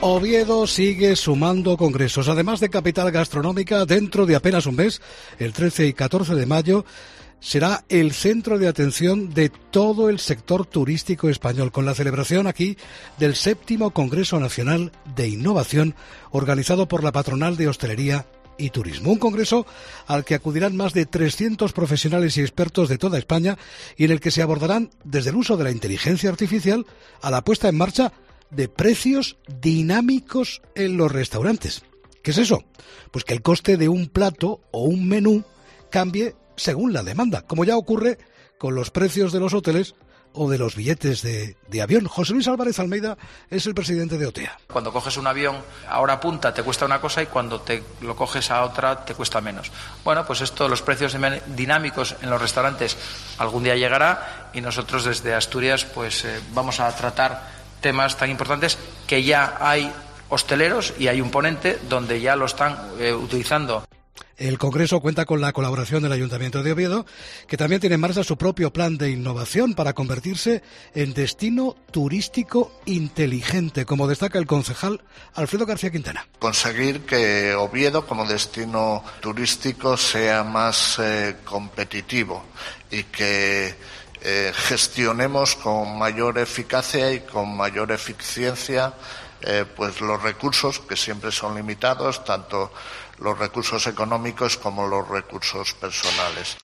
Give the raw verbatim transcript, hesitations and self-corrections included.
Oviedo sigue sumando congresos. Además de capital gastronómica, dentro de apenas un mes, el trece y catorce de mayo, será el centro de atención de todo el sector turístico español, con la celebración aquí del séptimo Congreso Nacional de Innovación, organizado por la Patronal de Hostelería y Turismo. Un congreso al que acudirán más de trescientos profesionales y expertos de toda España y en el que se abordarán desde el uso de la inteligencia artificial a la puesta en marcha de precios dinámicos en los restaurantes. ¿Qué es eso? Pues que el coste de un plato o un menú cambie según la demanda, como ya ocurre con los precios de los hoteles o de los billetes de, de avión. José Luis Álvarez Almeida es el presidente de O T E A. Cuando coges un avión a hora punta te cuesta una cosa y cuando te lo coges a otra te cuesta menos. Bueno, pues esto, los precios dinámicos en los restaurantes algún día llegará y nosotros desde Asturias pues eh, vamos a tratar temas tan importantes que ya hay hosteleros y hay un ponente donde ya lo están eh, utilizando. El Congreso cuenta con la colaboración del Ayuntamiento de Oviedo, que también tiene en marcha su propio plan de innovación para convertirse en destino turístico inteligente, como destaca el concejal Alfredo García Quintana. Conseguir que Oviedo como destino turístico sea más eh, competitivo y que eh, gestionemos con mayor eficacia y con mayor eficiencia eh, pues los recursos, que siempre son limitados, tanto los recursos económicos como los recursos personales.